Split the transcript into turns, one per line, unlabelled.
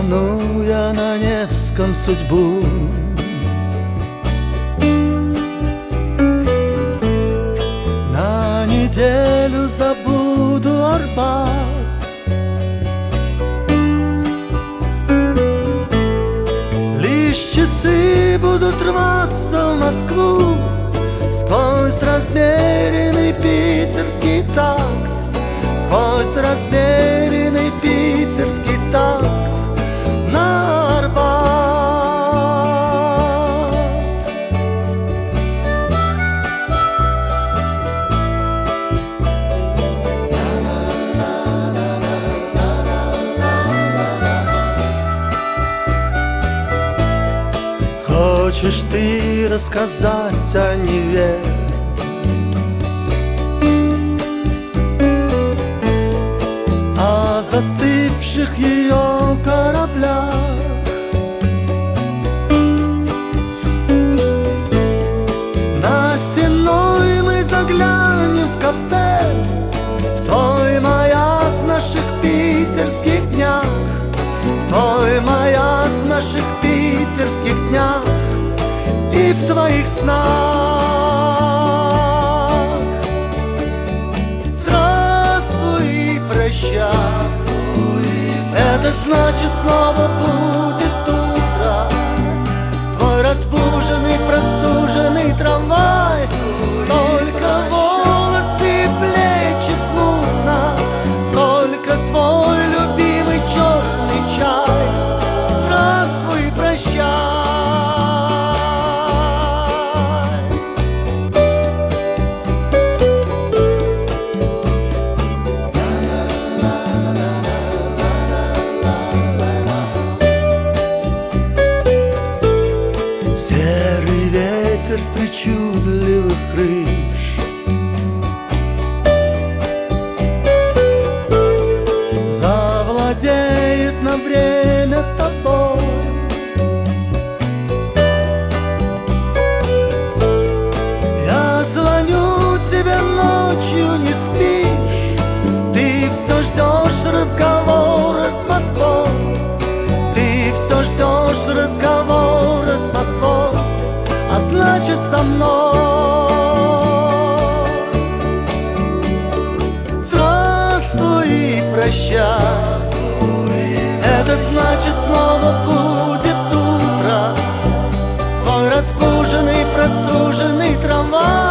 минуя на Невском судьбу. На неделю забуду Арбат, лишь часы будут рваться в Москву сквозь размеренный питерский такт, сквозь размеренный питерский такт на Арбат. Хочешь ты рассказать о Неве, о застывших ее кораблях, на Сенной мы заглянем в кафе, в твой маяк в наших питерских днях, в твой маяк в наших питерских днях и в твоих снах. Здравствуй и прощай, это значит снова будет утро. Твой разбуженный, простуженный трамвай, только волосы и плечи смутно, только твой любимый черный чай. Здравствуй и прощай. С причудливых крыш завладеет на время тобой. Я звоню тебе ночью, не спишь, ты все ждешь разговора с Москвой, ты все ждешь разговора с Москвой, а значит со мной. Здравствуй и прощай, это значит снова будет утро. Твой разбуженный, простуженный трамвай